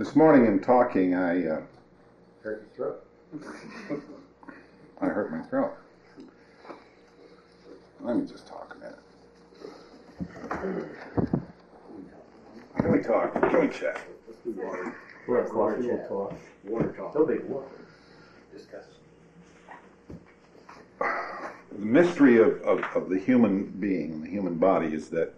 This morning in talking, I hurt your throat. I hurt my throat. Let me just talk a minute. Can we talk? Can we chat? Let's do water. We're at coffee, we'll talk. Water talk. No big water. Discuss. The mystery of the human being, the human body, is that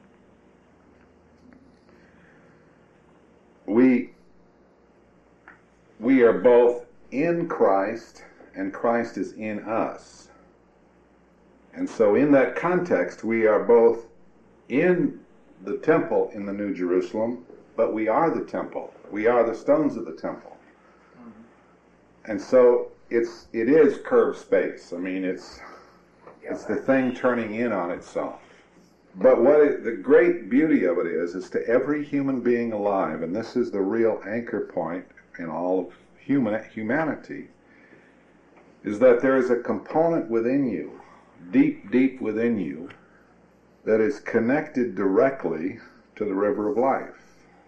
we are both in Christ and Christ is in us. And so in that context, we are both in the temple in the New Jerusalem, but we are the temple. We are the stones of the temple. And so it is curved space. I mean, it's the thing turning in on itself. But the great beauty of it is to every human being alive, and this is the real anchor point in all of humanity, is that there is a component within you, deep, deep within you, that is connected directly to the river of life.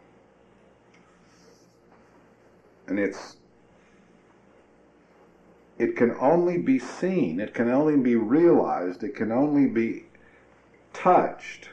And it can only be seen, it can only be realized, it can only be touched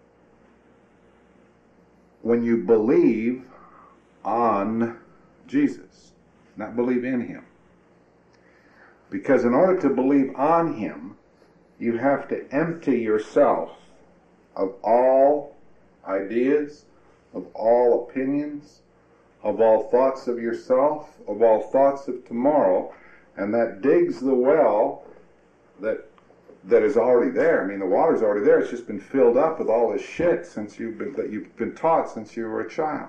when you believe on Jesus, not believe in Him. Because in order to believe on Him, you have to empty yourself of all ideas, of all opinions, of all thoughts of yourself, of all thoughts of tomorrow, and that digs the well that is already there. I mean, the water's already there. It's just been filled up with all this shit that you've been taught since you were a child.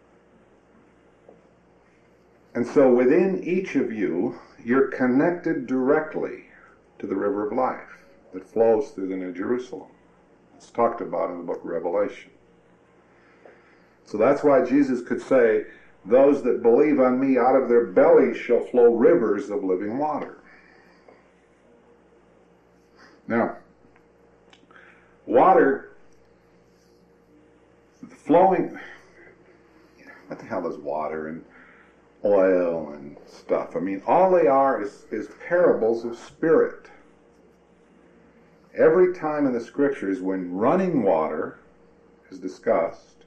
And so within each of you, you're connected directly to the river of life that flows through the New Jerusalem. It's talked about in the book of Revelation. So that's why Jesus could say, "Those that believe on me, out of their bellies shall flow rivers of living water." Now, water flowing, what the hell is water and oil and stuff? I mean, all they are is parables of spirit. Every time in the scriptures when running water is discussed,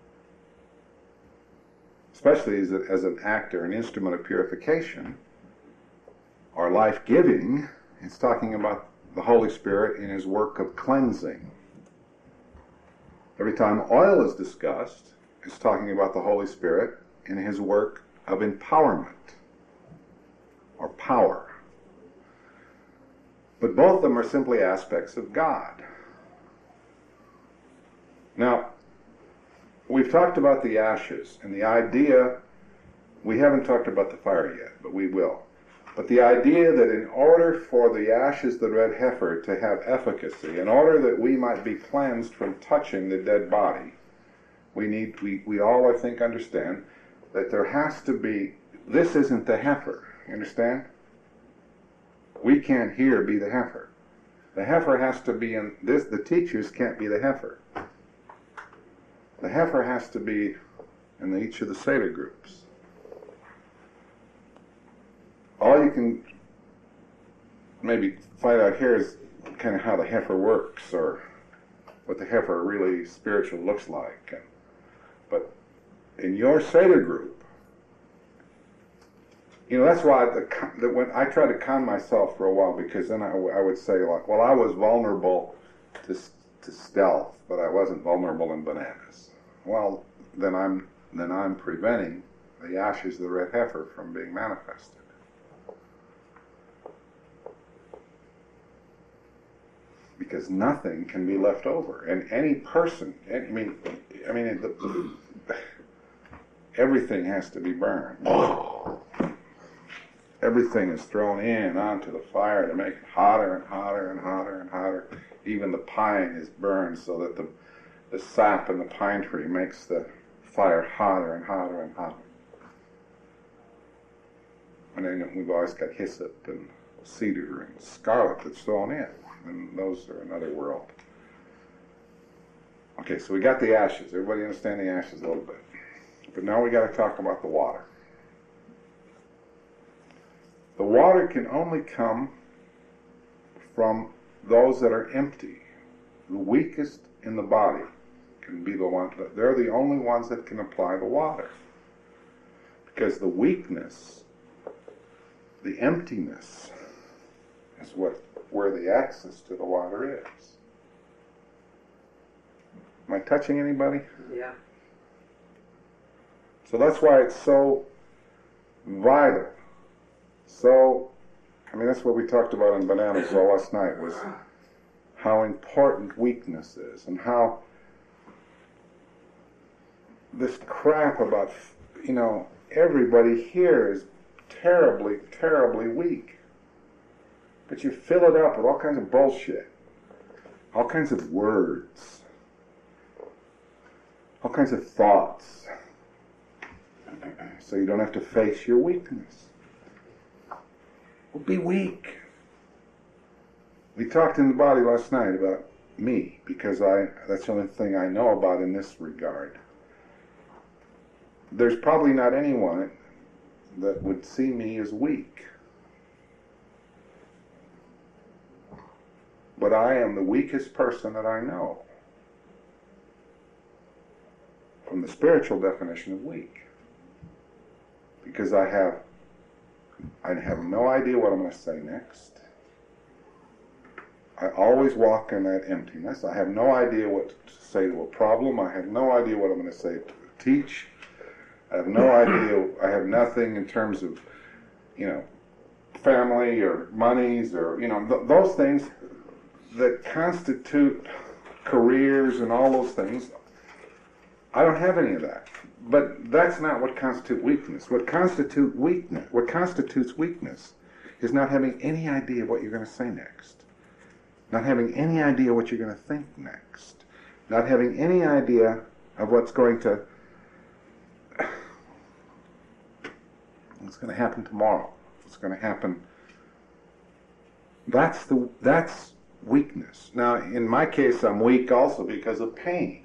especially as an act or an instrument of purification or life-giving, it's talking about the Holy Spirit in His work of cleansing. Every time oil is discussed, it's talking about the Holy Spirit in His work of empowerment or power. But both of them are simply aspects of God. Now, we've talked about the ashes and the idea, we haven't talked about the fire yet, but we will. But the idea that in order for the ashes of the red heifer to have efficacy, in order that we might be cleansed from touching the dead body, we all, I think, understand that there has to be, this isn't the heifer, you understand? We can't here be the heifer. The heifer has to be in this, the teachers can't be the heifer. The heifer has to be in each of the Seder groups. All you can maybe find out here is kind of how the heifer works, or what the heifer really spiritual looks like. But in your Seder group, you know, that's why that when I tried to con myself for a while, because then I would say, like, well, I was vulnerable to stealth, but I wasn't vulnerable in bananas. Well, then I'm preventing the ashes of the red heifer from being manifested. Because nothing can be left over, and any person, everything has to be burned. Everything is thrown in onto the fire to make it hotter and hotter and hotter and hotter. Even the pine is burned so that the sap in the pine tree makes the fire hotter and hotter and hotter. And then we've always got hyssop and cedar and scarlet that's thrown in. And those are another world. Okay, so we got the ashes. Everybody understand the ashes a little bit? But now we got to talk about the water. The water can only come from those that are empty. The weakest in the body can be the one. They're the only ones that can apply the water. Because the weakness, the emptiness, is where the access to the water is. Am I touching anybody? Yeah. So that's why it's so vital. So, that's what we talked about in Bananas last night, was how important weakness is, and how this crap about, everybody here is terribly, terribly weak. But you fill it up with all kinds of bullshit, all kinds of words, all kinds of thoughts, so you don't have to face your weakness. Well, be weak. We talked in the body last night about me, because that's the only thing I know about in this regard. There's probably not anyone that would see me as weak. But I am the weakest person that I know, from the spiritual definition of weak. Because I have no idea what I'm going to say next. I always walk in that emptiness. I have no idea what to say to a problem. I have no idea what I'm going to say to teach. I have no idea. I have nothing in terms of, family or monies or, those things that constitute careers and all those things. I don't have any of that. But that's not what constitutes weakness. What constitutes weakness is not having any idea what you're going to say next. Not having any idea what you're going to think next. Not having any idea of what's going to happen tomorrow. What's going to happen. That's weakness. Now, in my case, I'm weak also because of pain.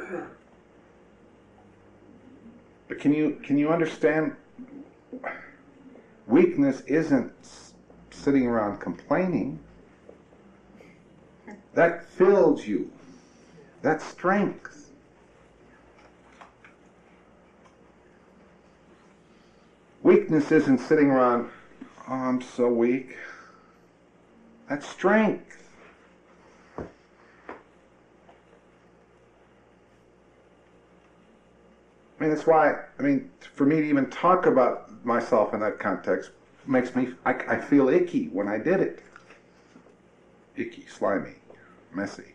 But can you understand? Weakness isn't sitting around complaining. That fills you. That's strength. Weakness isn't sitting around, oh, I'm so weak. That's strength. That's why, for me to even talk about myself in that context makes me, I feel icky when I did it. Icky, slimy, messy.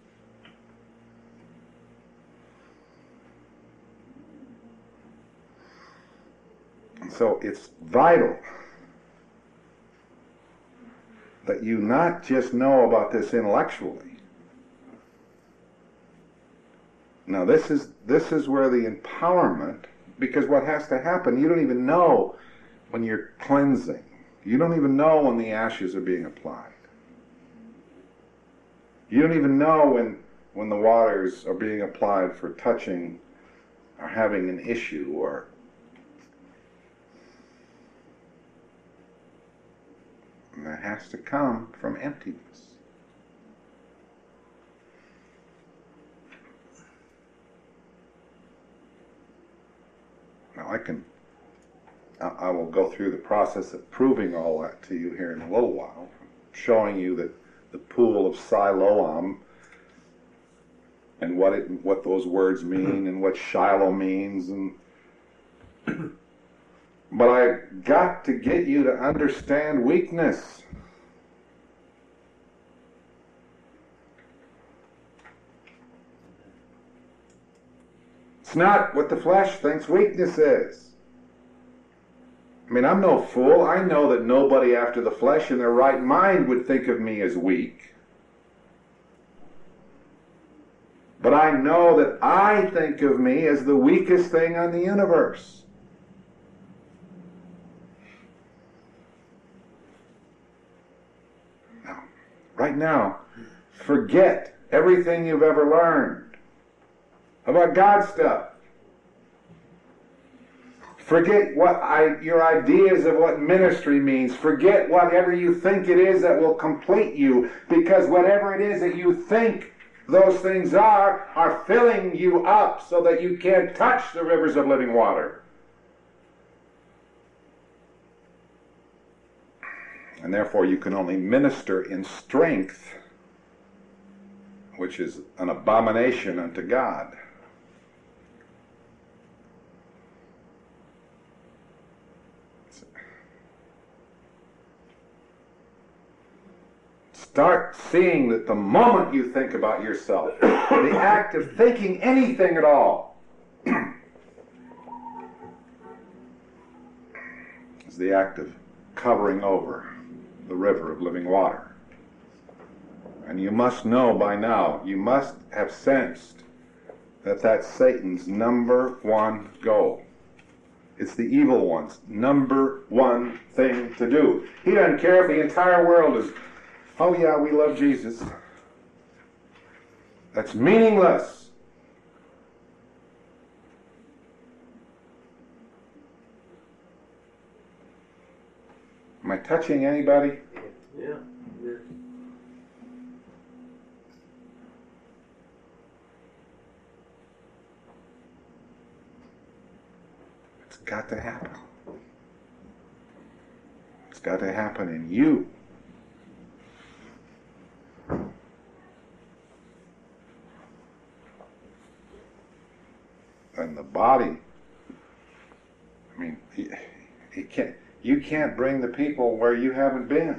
And so it's vital that you not just know about this intellectually. Now this is where the empowerment, because what has to happen, you don't even know when you're cleansing. You don't even know when the ashes are being applied. You don't even know when the waters are being applied for touching or having an issue or and that has to come from emptiness. Now I will go through the process of proving all that to you here in a little while, showing you that the pool of Siloam and what those words mean and what Shiloh means, but I got to get you to understand weakness. It's not what the flesh thinks weakness is. I'm no fool. I know that nobody after the flesh in their right mind would think of me as weak. But I know that I think of me as the weakest thing on the universe. Now, right now, forget everything you've ever learned about God stuff. Forget your ideas of what ministry means. Forget whatever you think it is that will complete you, because whatever it is that you think those things are filling you up so that you can't touch the rivers of living water. And therefore you can only minister in strength, which is an abomination unto God. Start seeing that the moment you think about yourself, the act of thinking anything at all, is the act of covering over the river of living water. And you must know by now, you must have sensed that that's Satan's number one goal. It's the evil one's number one thing to do. He doesn't care if the entire world is, oh yeah, we love Jesus. That's meaningless. Am I touching anybody? Yeah. It's got to happen. It's got to happen in you. And the body, I mean, you can't bring the people where you haven't been.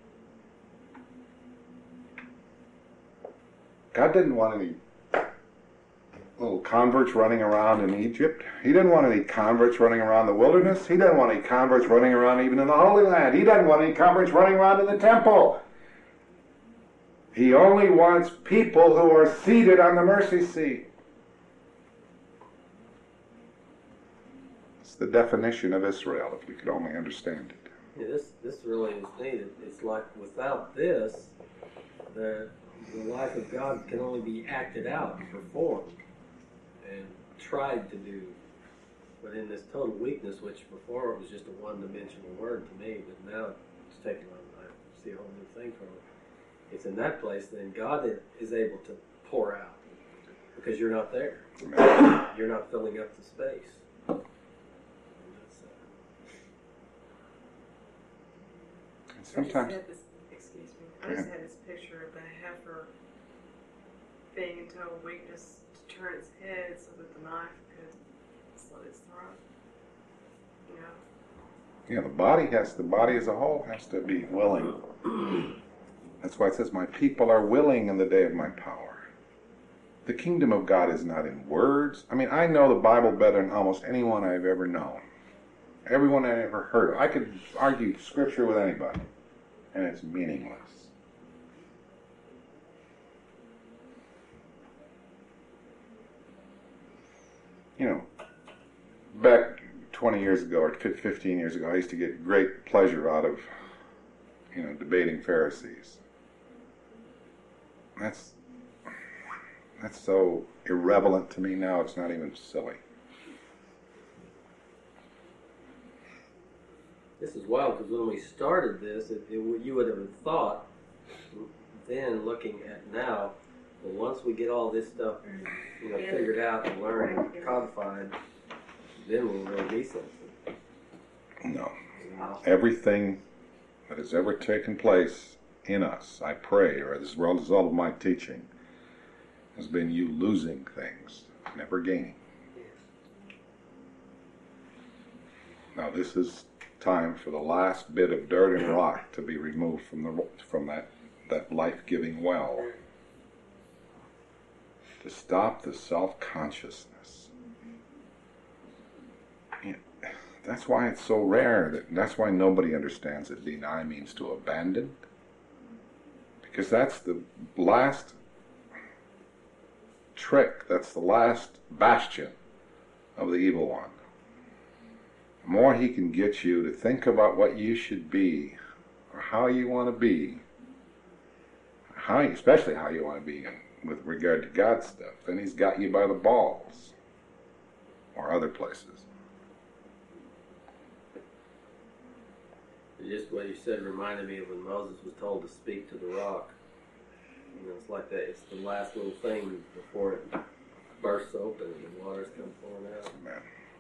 God didn't want any little converts running around in Egypt. He didn't want any converts running around the wilderness. He didn't want any converts running around even in the Holy Land. He doesn't want any converts running around in the temple. He only wants people who are seated on the mercy seat. It's the definition of Israel, if we could only understand it. Yeah, this really is neat. It's like without this, the life of God can only be acted out, performed, and tried to do. But in this total weakness, which before it was just a one-dimensional word to me, but now it's taken on, I see a whole new thing from it. It's in that place then God is able to pour out, because you're not there. Amen. You're not filling up the space. Sometimes. I just had this picture of the heifer being in total weakness to turn its head so that the knife could slit its throat. You know? Yeah, the body as a whole has to be willing. That's why it says, my people are willing in the day of my power. The kingdom of God is not in words. I mean, I know the Bible better than almost anyone I've ever known. Everyone I've ever heard of. I could argue scripture with anybody, and it's meaningless. You know, back 20 years ago or 15 years ago, I used to get great pleasure out of, debating Pharisees. That's so irrelevant to me now, it's not even silly. This is wild, because when we started this, you would have thought, then looking at now, well, once we get all this stuff figured out and learned and codified, then we'll really be something. No. Everything that has ever taken place in us, I pray, or as a result of my teaching, has been you losing things, never gaining. Now this is time for the last bit of dirt and rock to be removed from that life-giving well. To stop the self-consciousness. That's why it's so rare. That's why nobody understands that deny means to abandon. Because that's the last trick, that's the last bastion of the evil one. The more he can get you to think about what you should be, or how you want to be, especially how you want to be with regard to God's stuff, then he's got you by the balls, or other places. Just what you said reminded me of when Moses was told to speak to the rock. You know, it's like that. It's the last little thing before it bursts open and the waters come pouring out. Amen.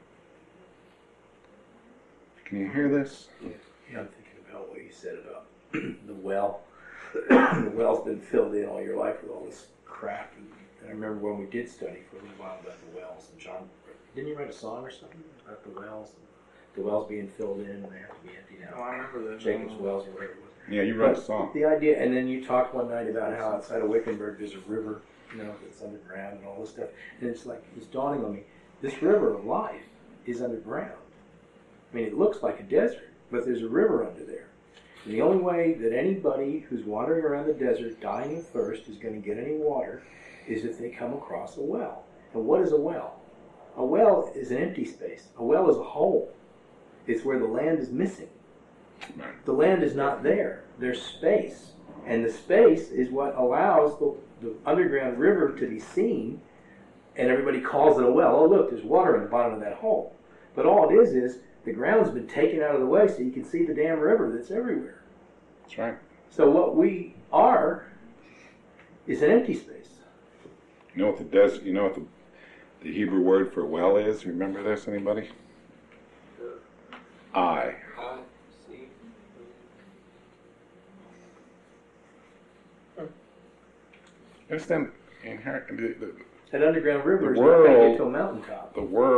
Can you hear this? Yeah, I'm thinking about what you said about the well. The well's been filled in all your life with all this crap. And I remember when we did study for a little while about the wells, and John, didn't you write a song or something about the wells? The wells being filled in and they have to be emptied out. Oh, I remember that. Jacob's wells or whatever it was. Yeah, you wrote a But song. the idea, and then you talked one night about how outside of Wickenburg there's a river, that's underground and all this stuff. And it's like, it's dawning on me, this river of life is underground. I mean, it looks like a desert, but there's a river under there. And the only way that anybody who's wandering around the desert dying of thirst is going to get any water is if they come across a well. And what is a well? A well is an empty space. A well is a hole. It's where the land is missing. The land is not there. There's space. And the space is what allows the underground river to be seen, and everybody calls it a well. Oh, look, there's water in the bottom of that hole. But all it is the ground's been taken out of the way so you can see the damn river that's everywhere. That's right. So what we are is an empty space. You know what the Hebrew word for well is? Remember this, anybody? I. See? Understand? That underground river is The not going to world- get to a mountaintop. The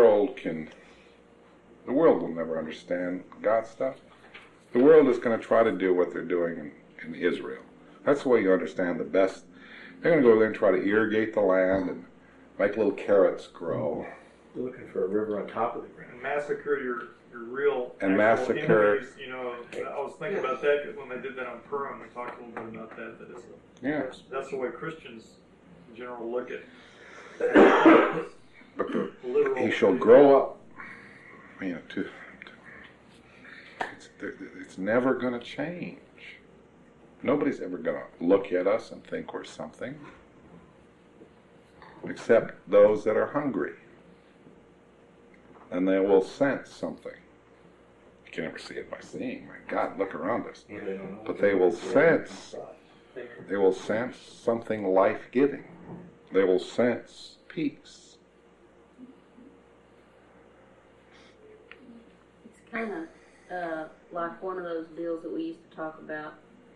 world will never understand God's stuff. The world is going to try to do what they're doing in Israel. That's the way you understand the best. They're going to go there and try to irrigate the land and make little carrots grow. You're looking for a river on top of the ground. And massacre your real And actual massacre- enemies. I was thinking about that 'cause when they did that on Purim, they talked a little bit about that. That is, Yeah. that's the way Christians in general look at But literal. he shall grow up. It's never going to change. Nobody's ever going to look at us and think we're something, except those that are hungry. And they will sense something. You can never see it by seeing. My God, look around us. Yeah, they don't know. But they will sense something life-giving. They will sense peace. It's kind of like one of those bills that we used to talk about.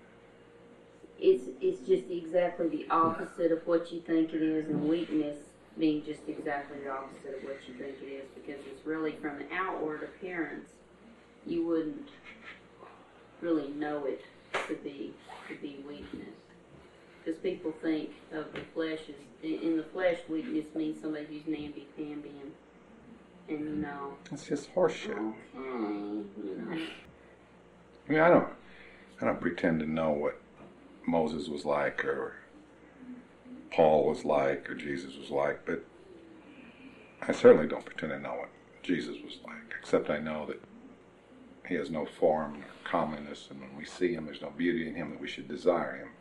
It's just exactly the opposite of what you think it is, and weakness being just exactly the opposite of what you think it is, because it's really from an outward appearance, you wouldn't really know it to be weakness. Because people think of the flesh as, in the flesh, weakness means somebody who's namby-pamby and It's just horseshit. okay, I mean, I don't pretend to know what Moses was like, or Paul was like, or Jesus was like, but I certainly don't pretend to know what Jesus was like, except I know that he has no form or comeliness, and when we see him, there's no beauty in him that we should desire him.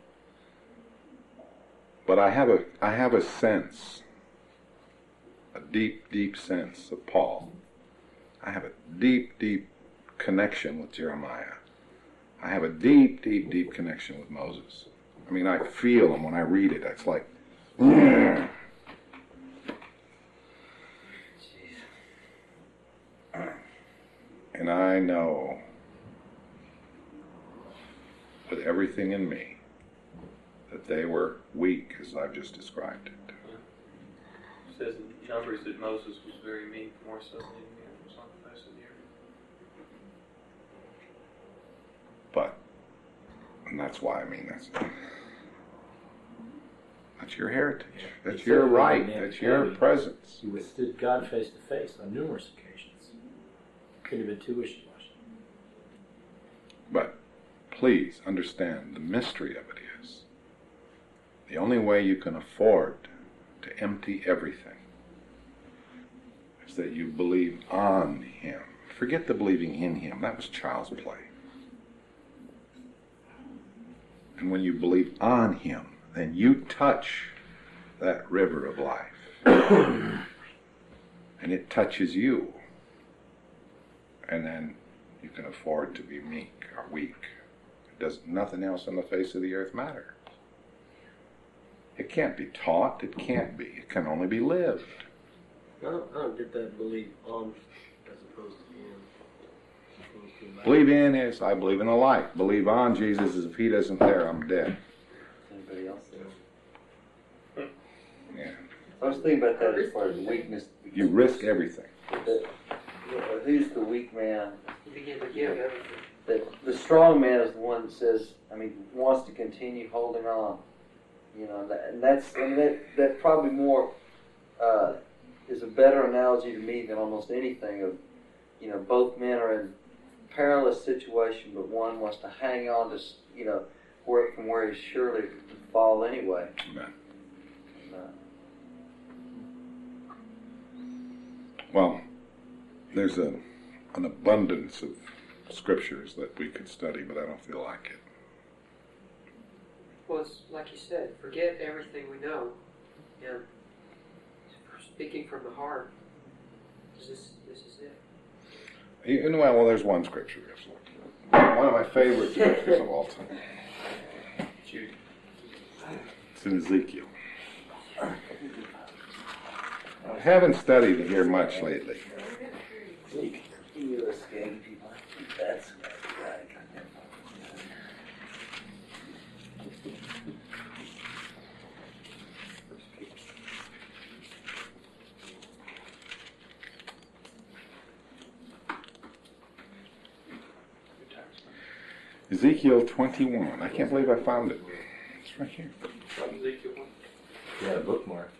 But I have a sense, a deep, deep sense of Paul. I have a deep, deep connection with Jeremiah. I have a deep, deep, deep connection with Moses. I mean, I feel him when I read it. It's like, and I know with everything in me that they were weak, as I've just described it. It says in Numbers that Moses was very meek, more so than any man was on the face of the earth. But, and that's why, that's your heritage. That's your right. That's your presence. He withstood God face to face on numerous occasions. Could have been too wishy-washy. But please understand the mystery of it is the only way you can afford to empty everything is that you believe on him. Forget the believing in him. That was child's play. And when you believe on him, then you touch that river of life. And it touches you. And then you can afford to be meek or weak. Does nothing else on the face of the earth matter? It can't be taught. It can't be. It can only be lived. I don't get that belief on as opposed to in. Opposed to about. Believe in is, I believe in the light. Believe on Jesus is, if he isn't there, I'm dead. Anybody else? Yeah. I was thinking about that as far as weakness. You risk everything. Who's the weak man? You begin to give everything. The strong man is the one that says, wants to continue holding on. That probably more is a better analogy to me than almost anything of, both men are in perilous situation, but one wants to hang on to, from where he's surely to fall anyway. Amen. And, Well, there's an abundance of scriptures that we could study, but I don't feel like it. Well, it's like you said, forget everything we know, and speaking from the heart. This is it. Well, there's one scripture. One of my favorite scriptures of all time. It's in Ezekiel. I haven't studied here much lately. that's Ezekiel 21. I can't believe I found it. It's right here. Ezekiel 1. Yeah, a bookmark.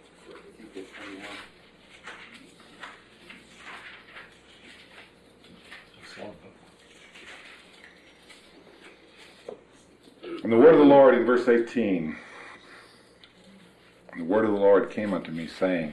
And the word of the Lord in verse 18. The word of the Lord came unto me saying,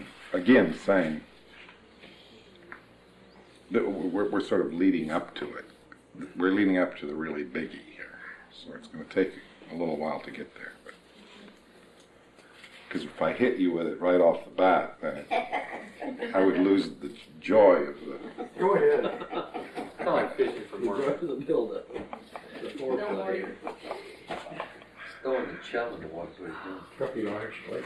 we're sort of leading up to it. We're leading up to the really biggie here. So it's going to take a little while to get there. Because if I hit you with it right off the bat, then I would lose the joy of the... Go ahead. Kind of like fishing for more. Enjoy the build-up. The foreplay. going to challenge to watch what he's Probably don't actually.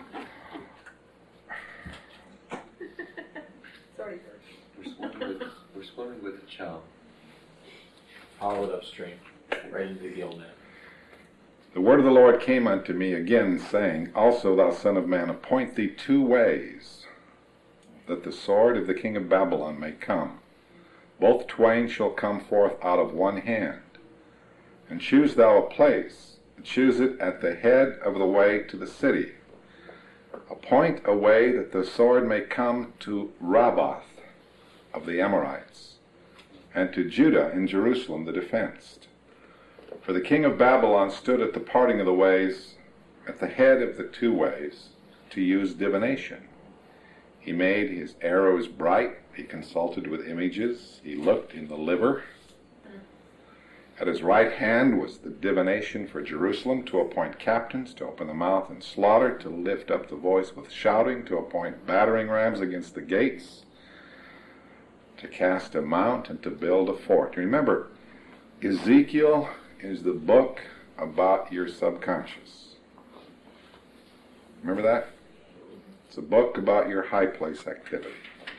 Sorry, doing. We're swimming with a chum. Follow it upstream, right into the gill net. The word of the Lord came unto me again, saying, Also, thou son of man, appoint thee 2 ways, that the sword of the king of Babylon may come. Both twain shall come forth out of one hand. And choose thou a place, and choose it at the head of the way to the city. Appoint a way that the sword may come to Rabbath of the Amorites, and to Judah in Jerusalem the defenced. For the king of Babylon stood at the parting of the ways, at the head of the 2 ways, to use divination. He made his arrows bright, he consulted with images, he looked in the liver. At his right hand was the divination for Jerusalem, to appoint captains, to open the mouth and slaughter, to lift up the voice with shouting, to appoint battering rams against the gates, to cast a mount, and to build a fort. Remember, Ezekiel is the book about your subconscious. Remember that? It's a book about your high place activity.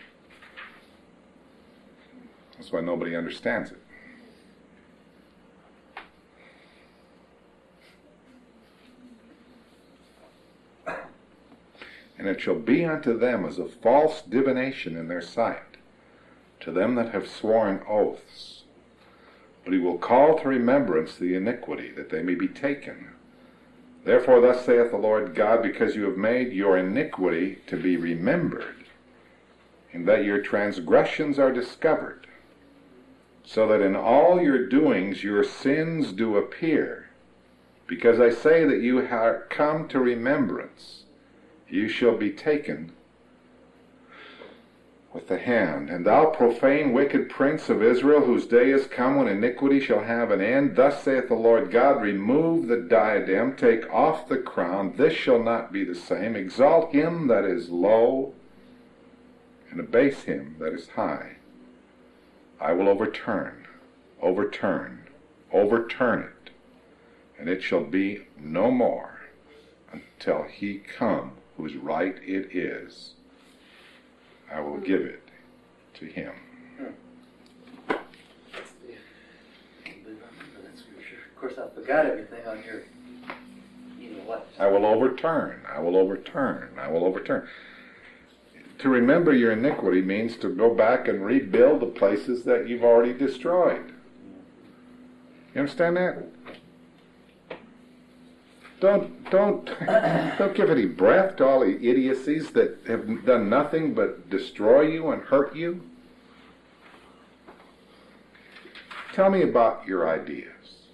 That's why nobody understands it. And it shall be unto them as a false divination in their sight, to them that have sworn oaths. But he will call to remembrance the iniquity, that they may be taken. Therefore thus saith the Lord God, because you have made your iniquity to be remembered, and that your transgressions are discovered, so that in all your doings your sins do appear, because I say that you are come to remembrance, you shall be taken with the hand. And thou profane wicked prince of Israel, whose day is come when iniquity shall have an end, thus saith the Lord God, remove the diadem, take off the crown, this shall not be the same. Exalt him that is low, and abase him that is high. I will overturn overturn it, and it shall be no more until he come whose right it is. I will give it to him. Of course, I forgot everything on your, what? I will overturn, I will overturn, I will overturn. To remember your iniquity means to go back and rebuild the places that you've already destroyed. You understand that? Don't give any breath to all the idiocies that have done nothing but destroy you and hurt you. Tell me about your ideas.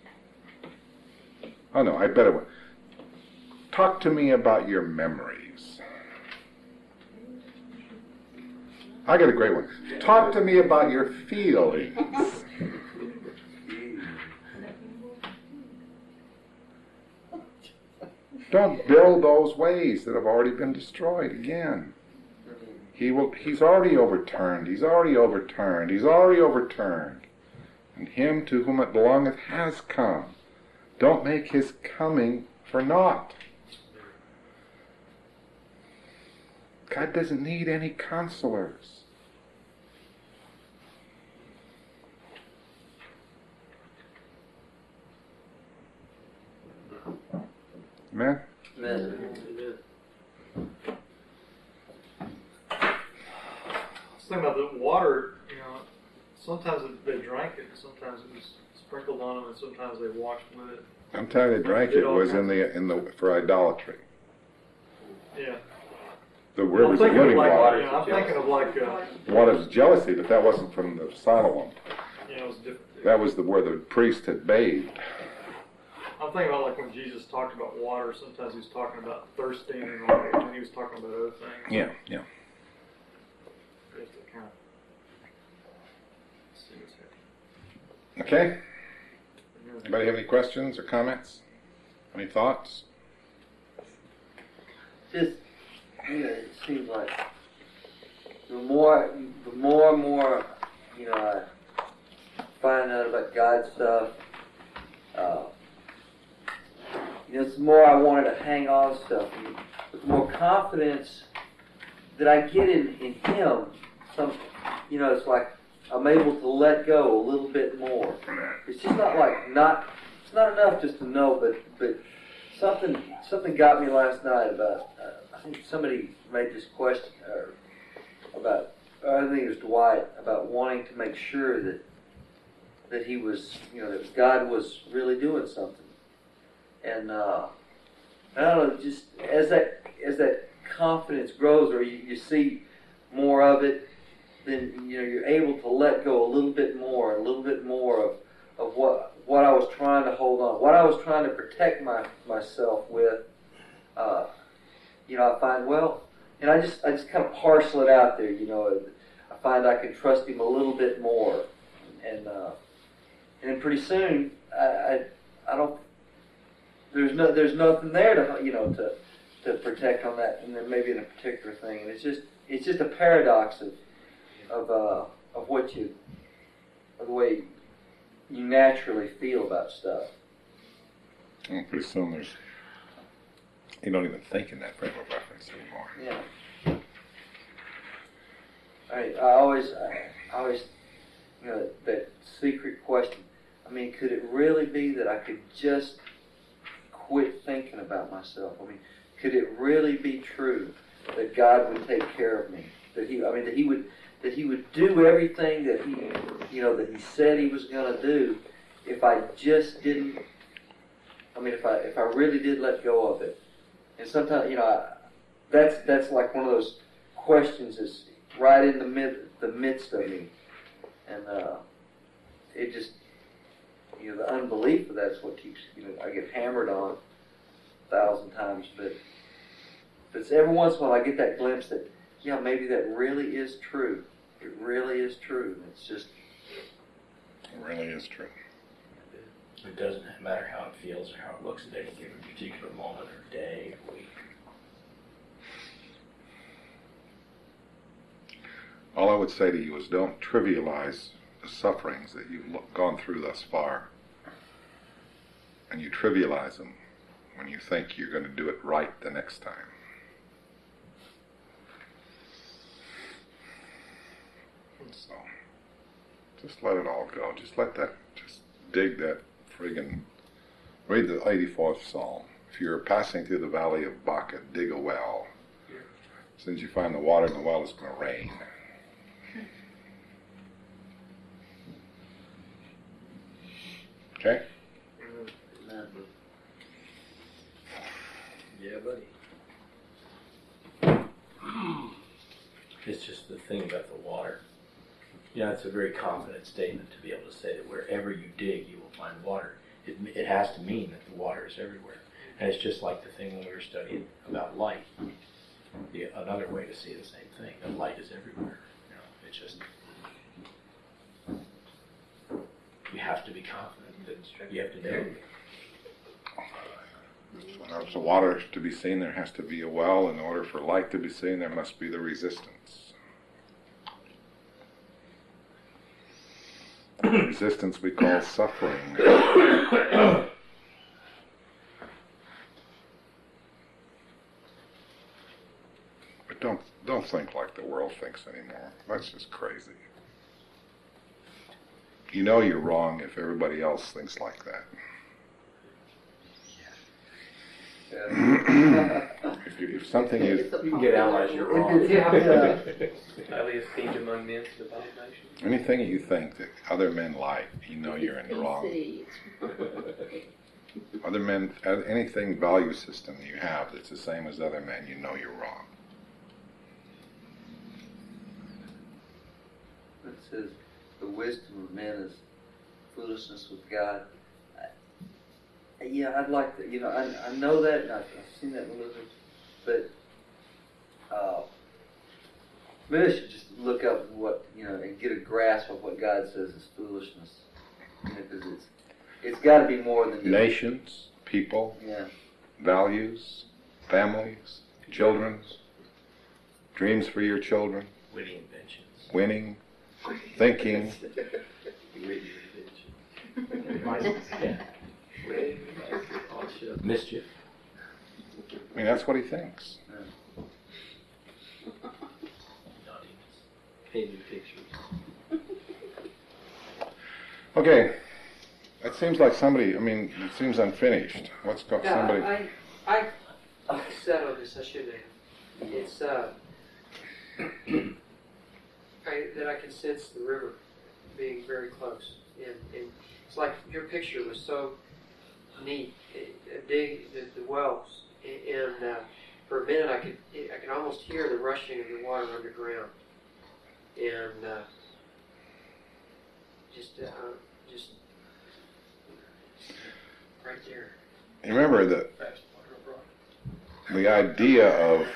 Oh no, I better wait. Talk to me about your memories. I got a great one. Talk to me about your feelings. Don't build those ways that have already been destroyed again. He's already overturned. He's already overturned. He's already overturned. And him to whom it belongeth has come. Don't make his coming for naught. God doesn't need any counselors. Amen? Amen. I was thinking about the water, sometimes they drank it, sometimes it was sprinkled on them, and sometimes they washed with it. Sometimes they drank it was in the for idolatry. Yeah. The rivers of I'm thinking living of water. I'm thinking of like, Water's jealousy, but that wasn't from the Solomon. it was different. That was where the priest had bathed. I'm thinking about like when Jesus talked about water, sometimes he was talking about thirsting, and then he was talking about other things. Yeah. You have to kind of see what's happening. Okay? Anybody have any questions or comments? Any thoughts? Just, it seems like the more and more, I find out about God stuff, the more I wanted to hang on to stuff. And the more confidence that I get in Him, it's like I'm able to let go a little bit more. It's just it's not enough just to know, but something got me last night about, I think somebody made this question about, I think it was Dwight, about wanting to make sure that he was, that God was really doing something. And I don't know, just as that confidence grows, or you see more of it, then you're able to let go a little bit more of what I was trying to hold on, what I was trying to protect myself with. I find, and I just kind of parcel it out there. I find I can trust Him a little bit more, and then pretty soon I don't. There's nothing there to protect on that, and then maybe in a particular thing, and it's just a paradox of the way you naturally feel about stuff. Well, pretty soon you don't even think in that frame of reference anymore. Yeah. I always, that secret question. I mean, could it really be that I could just quit thinking about myself? I mean, could it really be true that God would take care of me? That He would do everything that He said He was going to do if I just didn't. I mean, if I really did let go of it. And sometimes, that's like one of those questions that's right in the midst of me, and it just, the unbelief of that's what keeps, I get hammered on 1,000 times, but it's every once in a while I get that glimpse that, maybe that really is true. It really is true. It's just. It really is true. It doesn't matter how it feels or how it looks at any given particular moment or day or week. All I would say to you is don't trivialize sufferings that you've gone through thus far, and you trivialize them when you think you're going to do it right the next time. So, just let it all go. Just dig that friggin', read the 84th Psalm. If you're passing through the valley of Baca, dig a well. As soon as you find the water in the well, it's going to rain. Okay? Yeah, buddy. It's just the thing about the water. It's a very confident statement to be able to say that wherever you dig, you will find water. It has to mean that the water is everywhere. And it's just like the thing when we were studying about light. Another way to see the same thing, that light is everywhere. It's just, you have to be confident that you have to know. For the water to be seen, there has to be a well. In order for light to be seen, there must be the resistance. Resistance we call suffering. But don't think like the world thinks anymore. That's just crazy. You know you're wrong if everybody else thinks like that. If something is... You can get allies, you're wrong. Highly esteemed among men to the nation. Anything that you think that other men like, you know you're in the wrong. Other men, anything value system you have that's the same as other men, you know you're wrong. It says the wisdom of men is foolishness with God. I'd like to, I know that, and I've seen that in religion, but maybe I should just look up what, and get a grasp of what God says is foolishness. Because it's got to be more than just nations, people, values, families, children, dreams for your children, Witty inventions. winning, thinking. Witty inventions. Mischief. I mean, that's what he thinks. Naughtiness. Painted pictures. Okay. It seems like it seems unfinished. What's got somebody... I said on this, I shouldn't have. It's, that I can sense the river being very close. And it's like your picture was so neat. Dig the wells. And for a minute I could almost hear the rushing of the water underground. And just right there. You remember the idea of...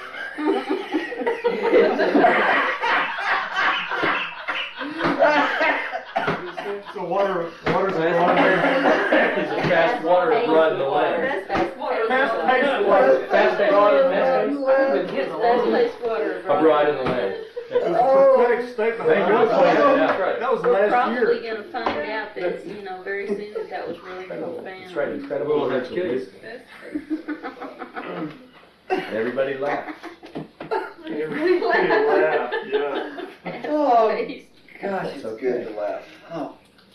So water's a Is it fast water or blood in the land? Fast water. Fast-paced water. Fast water. Abroad in the land. It was a prophetic statement. Thank you. That was We're last probably year. going to find out that, very soon that was really profound. That's right, incredible little kids. Everybody laughed. Everybody laughed, yeah. Oh, Face. gosh, it's good to laugh. Oh.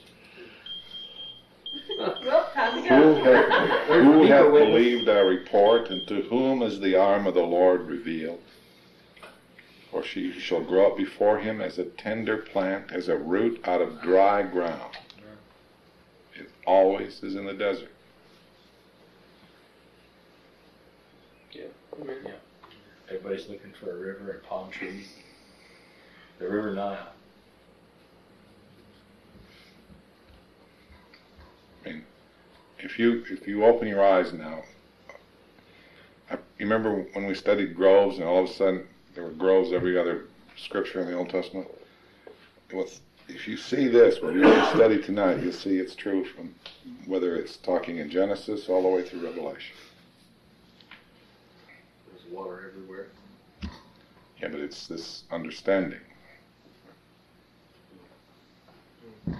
Well, time to Who go. hath believed our report, and to whom is the arm of the Lord revealed? For she shall grow up before him as a tender plant, as a root out of dry ground. It always is in the desert. Yeah. Everybody's looking for a river and palm trees. The River Nile. I mean, if you open your eyes now, you remember when we studied groves, and all of a sudden there were groves every other scripture in the Old Testament? If you see this, what we're going to study tonight, you'll see it's true from whether it's talking in Genesis all the way through Revelation. There's water everywhere. Yeah, but it's this understanding.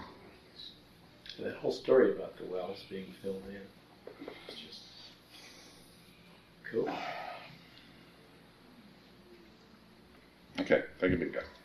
that whole story about the wells being filled in, it's just cool. Okay, take a big guy.